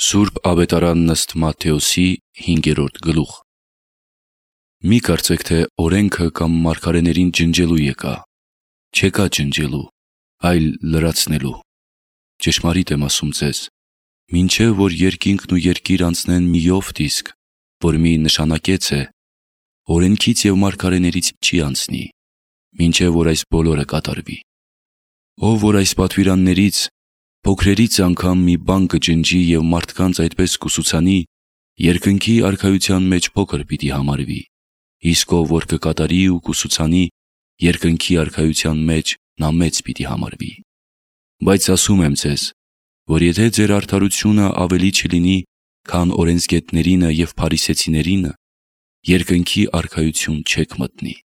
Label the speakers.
Speaker 1: Սուրբ Ավետարանն ըստ Մատթեոսի 5-րդ գլուխ։ Մի կարծեք, թե օրենքը կամ մարգարեներին ջնջելու եկա, չեկա ջնջելու, այլ լրացնելու։ Ճշմարիտ եմ ասում ձեզ, մինչև որ երկինքն ու երկիր անցնեն մի յոֆտ իսկ, որ մի նշանակեց է, օրենքից և մարգարեներից չի անցնի, մինչև որ այս բոլորը կատարվի։ Ով որ այս պատվիրաններից փոքրերից անգամ մի բան կջնջի և մարդկանց այդպես կուսուցանի, երկնքի արքայության մեջ փոքր պիտի համարվի, իսկ ով որ կկատարի ու կուսուցանի, երկնքի արքայության մեջ նա մեծ պիտի համարվի։ Բայց ասում եմ ձեզ, որ եթե ձեր արդարությունը ավելի չլինի, քան օրենսգետներինը և փարիսեցիներինը, երկնքի արքայություն չեք մտնի։